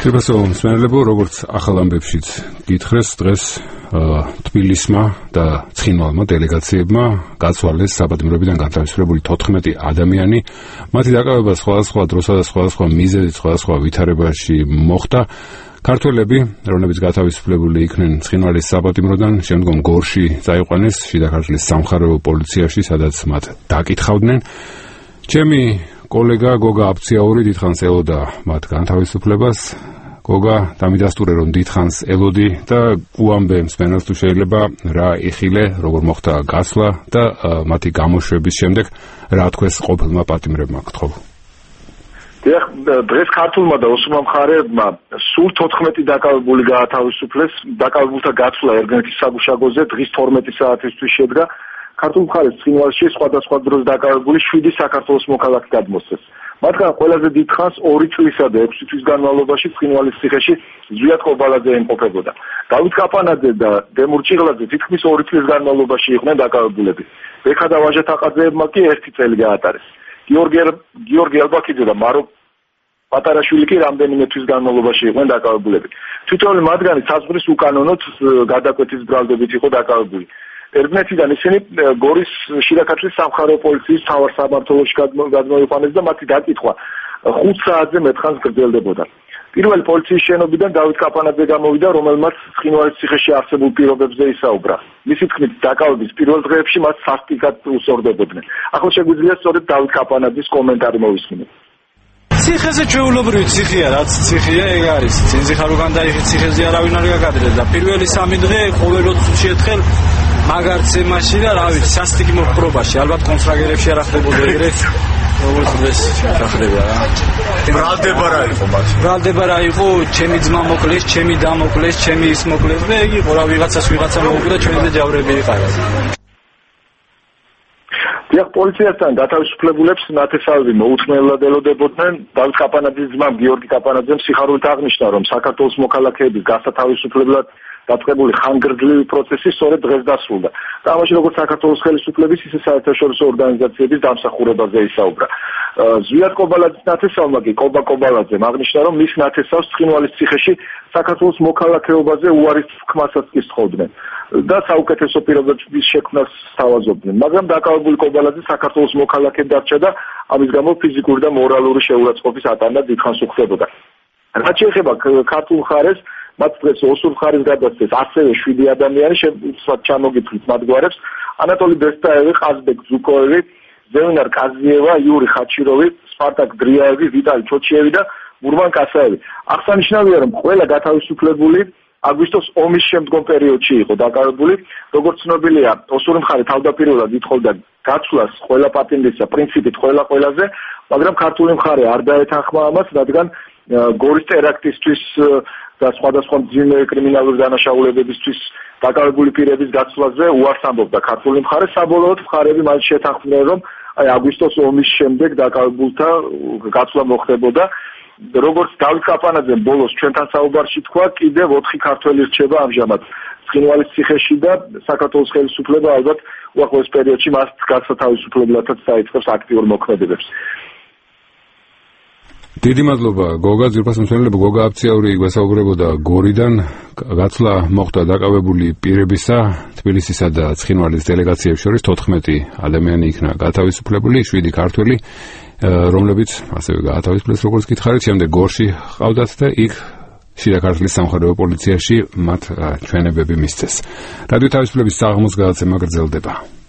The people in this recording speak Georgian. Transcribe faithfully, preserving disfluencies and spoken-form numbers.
Ქრებასო მსმენელებო, როგორც ახალ ამბებშიც გითხრეს, დღეს თბილისმა და ცხინვალმა დელეგაციებმა გაცვალეს საბადმროებიდან განთავისუფლებული თოთხმეტი ადამიანი. მათი დაკავება სხვადასხვა დროსა და სხვადასხვა მიზეზით, სხვადასხვა ვითარებაში მოხდა. ქართველები, რომლებიც გათავისუფლებული იქნენ ცხინვალის საბადმროდან, შემდგომ გორში წაიყვანეს შიდა ქართლის სამხარეო პოლიციაში, სადაც მათ დაკითხავდნენ. ჩემი კოლეგა გოგა აფციაური დიდხანს ელოდა მათ განთავისუფლებას. გოგა, დამიდასტურე რომ დიდხანს ელოდი და უამბე მსმენელს თუ შეიძლება რა იხილე, როგორ მოხდა გასვლა და მათი გამოშვების შემდეგ რა თქვეს ყოფილმა პატიმრებმა გთხოვ. დიახ, დღეს ქართულმა და ოსურმა მხარეებმა სულ თოთხმეტი დაკავებული გაათავისუფლეს. დაკავებულთა გაცვლა ერგენეთის საგუშაგოზე დღის თორმეტი საათისთვის შედგა. ქართულ მხარეს ცხინვალში სხვადასხვა დროს დაკავებული შვიდი საქართველოს მოქალაქე გადმოსცეს. მათგან ყველაზე დიდხანს ორი წლისა და ექვსი თვის განმავლობაში ცხინვალის ციხეში ზვიად ყობალაძე იმყოფებოდა. დავით კაპანაძე და დემურ ჭიღლაძე თითქმის ორი წლის განმავლობაში იყვნენ დაკავებულები. ბექა და ვაჟა თაყაძეებმა კი ერთი წელი გაატარეს. გიორგი ალბაქიძე და მარო პატარაშვილი კი რამდენიმე თვის განმავლობაში იყვნენ დაკავებულები. თითოეული მათგანი საზღვრის უკანონოდ გადაკვეთის ბრალდებით იყო დაკავებული. ერგნეთიდან ისინი გორის შიდა ქართლის სამხარეო პოლიციის მთავარ სამმართველოში გადმოიყვანეს და მათი დაკითხვა ხუთ საათზე მეტხანს გრძელდებოდა. პირველი პოლიციის შენობიდან დავით კაპანაძე გამოვიდა, რომელმაც ცხინვალის ციხეში არსებულ პირობებზე ისაუბრა. მისი თქმით, დაკავების პირველ დღეებში მათ სასტიკად უსწორდებოდნენ. ახლა შეგვიძლია სწორედ დავით კაპანაძის კომენტარი მოვისმინოთ. ციხეზე ჩვეულებრივი ციხეა, რაც ციხეა, ეგ არის. წინზიხარ უკან დაიხი ციხეზე არავინ არ გაგადრეს და პირველი სამი დღე ყოველ ოცი ერთხელ მაგარ ცემაში და რა ვიცი, სასტიკი მოხდრობაში, ალბათ კონცлагერებში არ ახდებოდა ეგრე, როგორც დღეს ახდება რა. ბრალდება რა იყო მათ? ბრალდება რა იყო, ჩემი ძმა მოკლეს, ჩემი და მოკლეს, ჩემი ის მოკლეს და ეგ იყო რა, ვიღაცას ვიღაცა მოუკვდა, ჩვენი და ჯავრები იყარა. დიახ, პოლიციასთან გათავისუფლებულებს ნათესავები მოუთმენლად ელოდებოდნენ. დავით კაპანაძის ძმამ გიორგი კაპანაძემ სიხარულით აღნიშნა, რომ საქართველოს მოქალაქეების გასათავისუფლებლად დაწყებული ხანგრძლივი პროცესი სწორედ დღეს დასრულდა. და ამაში როგორც საქართველოს ხელისუფლების, ისე საერთაშორისო ორგანიზაციების დამსახურებაზე ისაუბრა. ზვიად ყობალაძის ნათესავმა კი კობა ყობალაძემ აღნიშნა, რომ მის ნათესავს ცხინვალის ციხეში საქართველოს მოქალაქეობაზე უარის თქმასაც კი სთხოვდნენ და საუკეთესო პირობების შექმნას სთავაზობდნენ. მაგრამ დაკავებული ყობალაძე საქართველოს მოქალაქე დარჩა და ამის გამო ფიზიკური და მორალური შეურაცხყოფის ატანა დიდხანს უხდებოდა. რაც შეეხება ქართულ მხარეს, მათ დღეს ოსურ მხარეს გადასცეს ასევე შვიდი ადამიანი, შემდგომ ჩამოგითვლით მათ გვარებს: ანატოლი ბესტაევი, ყაზბეკ ზუკოევი, ზევინარ კაზიევა, იური ხაჩიროვი, სპარტაკ დრიაევი, ვიტალი ჩოჩიევი და მურმან კასაევი. აღსანიშნავია, რომ ყველა გათავისუფლებული აგვისტოს ომის შემდგომ პერიოდში იყო დაკავებული. როგორც ცნობილია, ოსური მხარე თავდაპირველად ითხოვდა გაცვლას ყველა პატიმრისა პრინციპით ყველა ყველაზე, მაგრამ ქართული მხარე არ დაეთანხმა ამას, რადგან გორის ტერაქტისთვის და სხვადასხვა მძიმე კრიმინალური დანაშაულებებისთვის დაკავებული პირების გაცვლაზე უარს ამბობდა ქართული მხარე. საბოლოოდ მხარები მას შეთანხმდნენ, რომ აი აგვისტოს ომის შემდეგ დაკავებულთა გაცვლა მოხდებოდა. როგორც დავით კაპანაძემ ბოლოს ჩვენთან საუბარში თქვა, კიდევ ოთხი ქართველი რჩება ამჟამად ცხინვალის ციხეში და საქართველოს ხელისუფლება ალბათ უახლოეს პერიოდში მას გასათავისუფლებელადაც დაიწყებს აქტიურ მოქმედებებს. დიდი მადლობა გოგა, ძვირფას მსმენელებო, გოგა აფციაური გვესაუბრებოდა გორიდან. გაცვლა მოხდა დაკავებული პირებისა, თბილისისა და ცხინვალის დელეგაციებს შორის თოთხმეტი ადამიანი იქნა გათავისუფლებული, შვიდი ქართველი, რომლებიც ასევე გაათავისუფლეს, როგორც გითხარით, შემდეგ გორში ყავდათ და იქ შიდა ქართლის სამხარეო პოლიციაში მათ ჩვენებები მისცეს. რადიო თავისუფლების საღამოს გადაცემა გრძელდება.